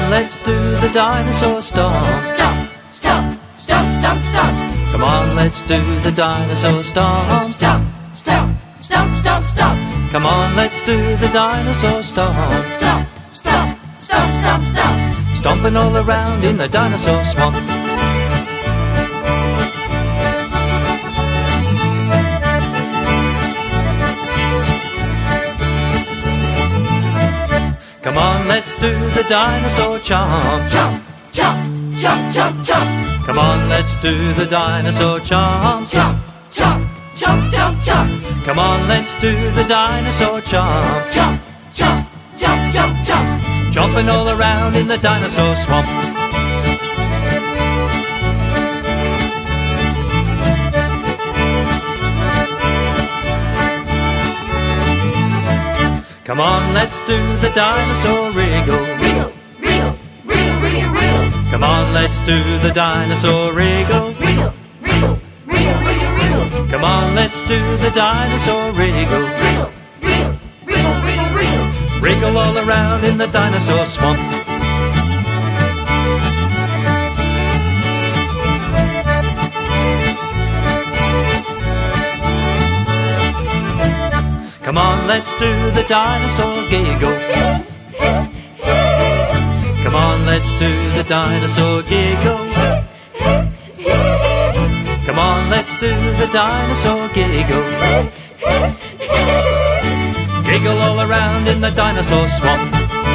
let's do the dinosaur stomp. Stomp, stomp, stomp, stomp, stomp. Come on, let's do the dinosaur stomp. Stomp, stomp, stomp, stomp, stomp. Come on, let's do the dinosaur stomp. Stomp, stomp, stomp, stomp, stomp. Stomping all around in the dinosaur swamp. Come on, let's do the dinosaur chomp. Chomp, chomp, chomp, chomp, chomp. Come on, let's do the dinosaur chomp. Chomp, chomp, chomp, chomp, chomp. Come on, let's do the dinosaur chomp. Chomp, chomp, chomp, chomp, chomp. Chomping all around in the dinosaur swamp. Come on, let's do the dinosaur wriggle. Wriggle, wriggle, wriggle, wriggle, wriggle. Come on, let's do the dinosaur wriggle. Wriggle, wriggle, wriggle, wriggle, wriggle. Come on, let's do the dinosaur wriggle. Wriggle, wriggle, wriggle, wriggle, wriggle. Wriggle all around in the dinosaur swamp. Come on, let's do the dinosaur giggle. Come on, let's do the dinosaur giggle. Come on, let's do the dinosaur giggle. Giggle all around in the dinosaur swamp.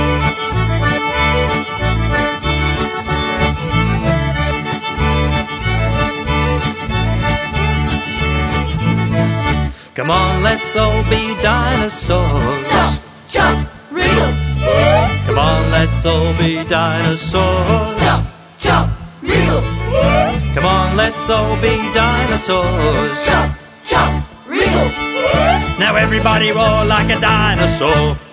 Come on, let's all be dinosaurs. Stomp, chomp, wriggle. Come on, let's all be dinosaurs. Stomp, chomp, wriggle. Come on, let's all be dinosaurs. Stomp, chomp, wriggle. Now everybody roar like a dinosaur.